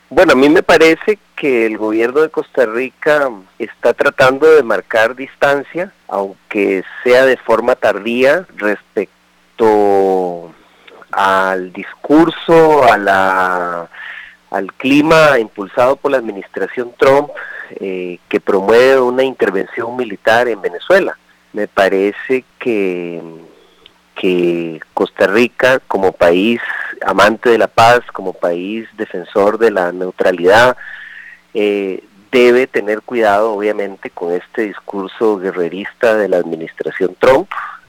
Bueno, a mí me parece que el gobierno de Costa Rica está tratando de marcar distancia, aunque sea de forma tardía, respecto al discurso, al clima impulsado por la administración Trump, que promueve una intervención militar en Venezuela. Me parece que Costa Rica, como país amante de la paz, como país defensor de la neutralidad, debe tener cuidado, obviamente, con este discurso guerrerista de la administración Trump,